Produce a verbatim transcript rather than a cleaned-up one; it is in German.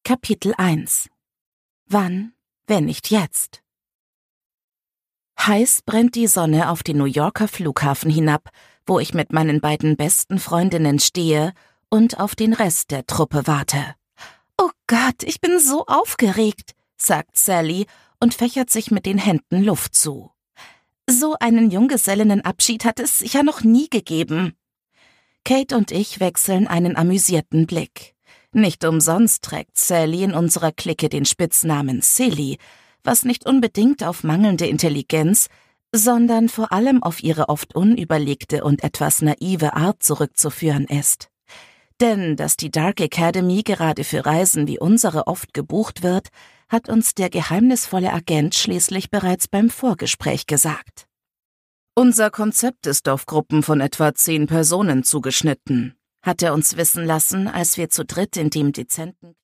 Kapitel eins. Wann, wenn nicht jetzt? Heiß brennt die Sonne auf den New Yorker Flughafen hinab, wo ich mit meinen beiden besten Freundinnen stehe und auf den Rest der Truppe warte. »Oh Gott, ich bin so aufgeregt«, sagt Sally und fächert sich mit den Händen Luft zu. »So einen Junggesellinnenabschied hat es sicher noch nie gegeben.« Kate und ich wechseln einen amüsierten Blick. Nicht umsonst trägt Sally in unserer Clique den Spitznamen Silly, was nicht unbedingt auf mangelnde Intelligenz, sondern vor allem auf ihre oft unüberlegte und etwas naive Art zurückzuführen ist. Denn dass die Dark Academy gerade für Reisen wie unsere oft gebucht wird, hat uns der geheimnisvolle Agent schließlich bereits beim Vorgespräch gesagt. Unser Konzept ist auf Gruppen von etwa zehn Personen zugeschnitten, hat er uns wissen lassen, als wir zu dritt in dem dezenten